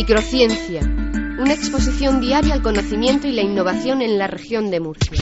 Microciencia, una exposición diaria al conocimiento y la innovación en la región de Murcia.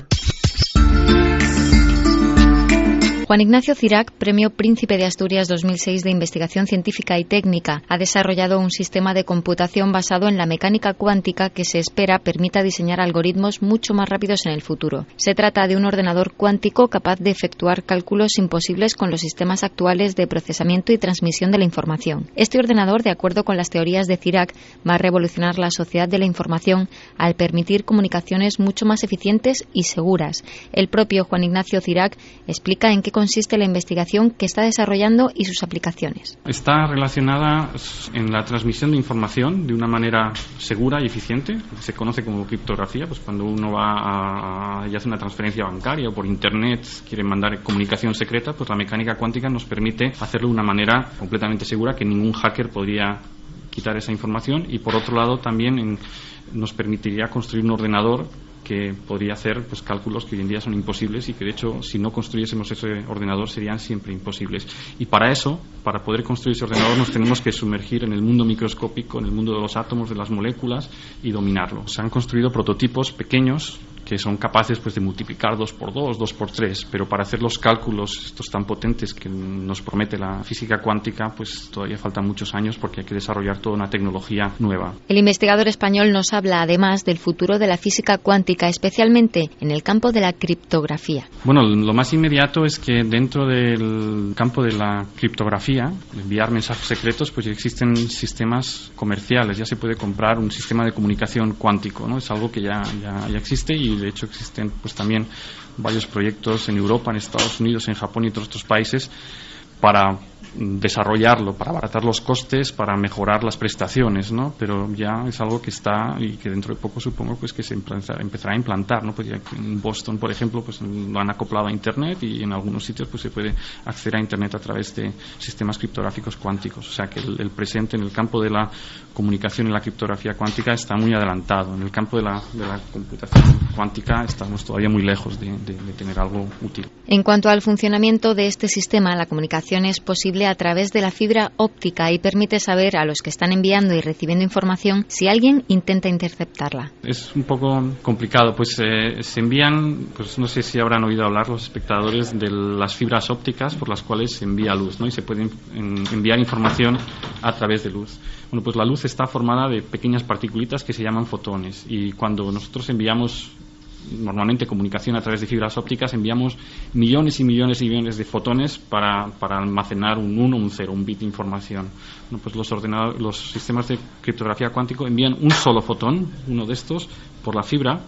Juan Ignacio Cirac, Premio Príncipe de Asturias 2006 de Investigación Científica y Técnica, ha desarrollado un sistema de computación basado en la mecánica cuántica que se espera permita diseñar algoritmos mucho más rápidos en el futuro. Se trata de un ordenador cuántico capaz de efectuar cálculos imposibles con los sistemas actuales de procesamiento y transmisión de la información. Este ordenador, de acuerdo con las teorías de Cirac, va a revolucionar la sociedad de la información al permitir comunicaciones mucho más eficientes y seguras. El propio Juan Ignacio Cirac explica en qué consiste la investigación que está desarrollando y sus aplicaciones. Está relacionada en la transmisión de información de una manera segura y eficiente. Se conoce como criptografía, pues cuando uno va y hace una transferencia bancaria o por internet quiere mandar comunicación secreta, pues la mecánica cuántica nos permite hacerlo de una manera completamente segura, que ningún hacker podría quitar esa información, y por otro lado también nos permitiría construir un ordenador que podría hacer pues cálculos que hoy en día son imposibles y que de hecho si no construyésemos ese ordenador serían siempre imposibles. Y para eso, para poder construir ese ordenador, nos tenemos que sumergir en el mundo microscópico, en el mundo de los átomos, de las moléculas, y dominarlo. Se han construido prototipos pequeños que son capaces pues de multiplicar 2 por 2, 2 por 3, pero para hacer los cálculos estos tan potentes que nos promete la física cuántica, pues todavía faltan muchos años porque hay que desarrollar toda una tecnología nueva. El investigador español nos habla además del futuro de la física cuántica, especialmente en el campo de la criptografía. Bueno, lo más inmediato es que dentro del campo de la criptografía, enviar mensajes secretos, pues ya existen sistemas comerciales, ya se puede comprar un sistema de comunicación cuántico, ¿no? Es algo que ya existe, y de hecho existen pues también varios proyectos en Europa, en Estados Unidos, en Japón y en otros países para desarrollarlo, para abaratar los costes, para mejorar las prestaciones, ¿no? Pero ya es algo que está y que dentro de poco supongo pues que se empezará a implantar, ¿no? Pues ya en Boston, por ejemplo, pues lo han acoplado a Internet, y en algunos sitios pues se puede acceder a Internet a través de sistemas criptográficos cuánticos. O sea que el presente en el campo de la comunicación y la criptografía cuántica está muy adelantado. En el campo de la computación cuántica estamos todavía muy lejos de tener algo útil. En cuanto al funcionamiento de este sistema, la comunicación es posible a través de la fibra óptica y permite saber a los que están enviando y recibiendo información si alguien intenta interceptarla. Es un poco complicado, pues se envían, pues no sé si habrán oído hablar los espectadores de las fibras ópticas por las cuales se envía luz, ¿no? Y se puede enviar información a través de luz. Bueno, pues la luz está formada de pequeñas particulitas que se llaman fotones, y cuando nosotros enviamos normalmente comunicación a través de fibras ópticas, enviamos millones y millones y millones de fotones para almacenar un 1, un 0, un bit de información. Bueno, pues los sistemas de criptografía cuántico envían un solo fotón, uno de estos, por la fibra,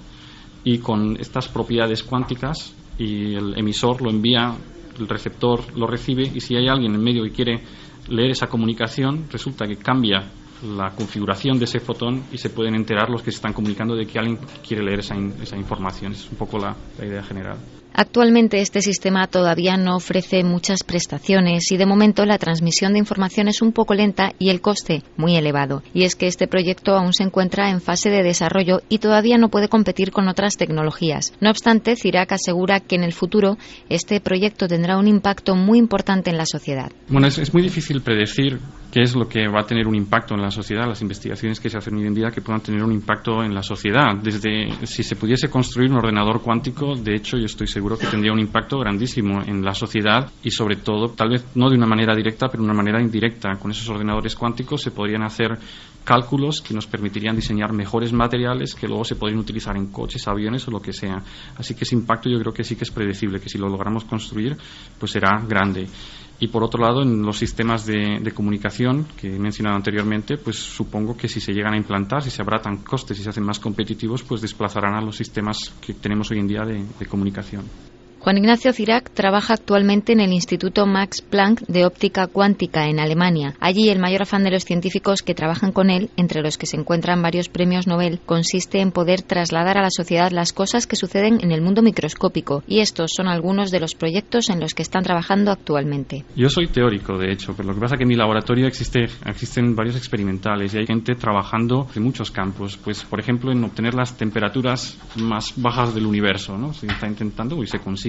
y con estas propiedades cuánticas, y el emisor lo envía, el receptor lo recibe, y si hay alguien en medio que quiere leer esa comunicación, resulta que cambia la configuración de ese fotón y se pueden enterar los que se están comunicando de que alguien quiere leer esa información. Es un poco la idea general. Actualmente este sistema todavía no ofrece muchas prestaciones y de momento la transmisión de información es un poco lenta y el coste muy elevado. Y es que este proyecto aún se encuentra en fase de desarrollo y todavía no puede competir con otras tecnologías. No obstante, Cirac asegura que en el futuro este proyecto tendrá un impacto muy importante en la sociedad. Bueno, es muy difícil predecir qué es lo que va a tener un impacto en la sociedad, las investigaciones que se hacen hoy en día que puedan tener un impacto en la sociedad. Desde si se pudiese construir un ordenador cuántico, de hecho yo estoy seguro que tendría un impacto grandísimo en la sociedad, y sobre todo, tal vez no de una manera directa, pero de una manera indirecta. Con esos ordenadores cuánticos se podrían hacer cálculos que nos permitirían diseñar mejores materiales que luego se podrían utilizar en coches, aviones o lo que sea. Así que ese impacto yo creo que sí que es predecible, que si lo logramos construir, pues será grande. Y por otro lado, en los sistemas de comunicación que he mencionado anteriormente, pues supongo que si se llegan a implantar, si se abaratan costes y se hacen más competitivos, pues desplazarán a los sistemas que tenemos hoy en día de comunicación. Juan Ignacio Cirac trabaja actualmente en el Instituto Max Planck de Óptica Cuántica en Alemania. Allí el mayor afán de los científicos que trabajan con él, entre los que se encuentran varios premios Nobel, consiste en poder trasladar a la sociedad las cosas que suceden en el mundo microscópico, y estos son algunos de los proyectos en los que están trabajando actualmente. Yo soy teórico, de hecho, pero lo que pasa es que en mi laboratorio existen varios experimentales y hay gente trabajando en muchos campos. Pues, por ejemplo, en obtener las temperaturas más bajas del universo, ¿no? Se está intentando y se consigue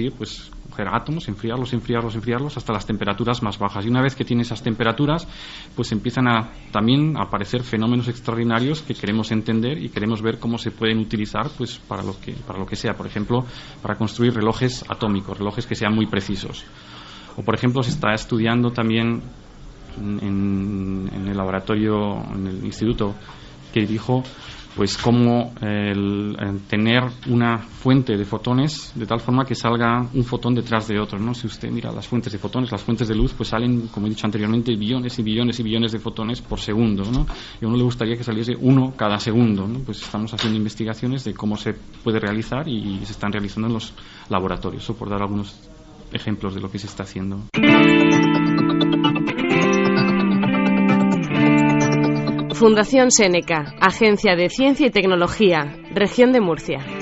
sencillo, pues coger átomos, enfriarlos hasta las temperaturas más bajas. Y una vez que tiene esas temperaturas, pues empiezan a también a aparecer fenómenos extraordinarios que queremos entender y queremos ver cómo se pueden utilizar, pues para lo que sea. Por ejemplo, para construir relojes atómicos, relojes que sean muy precisos. O por ejemplo, se está estudiando también en el laboratorio, en el instituto que dirijo, pues cómo tener una fuente de fotones de tal forma que salga un fotón detrás de otro, ¿no? Si usted mira las fuentes de fotones, las fuentes de luz, pues salen, como he dicho anteriormente, billones y billones y billones de fotones por segundo, ¿no? Y a uno le gustaría que saliese uno cada segundo, ¿no? Pues estamos haciendo investigaciones de cómo se puede realizar y se están realizando en los laboratorios, o por dar algunos ejemplos de lo que se está haciendo. Fundación Seneca, Agencia de Ciencia y Tecnología, Región de Murcia.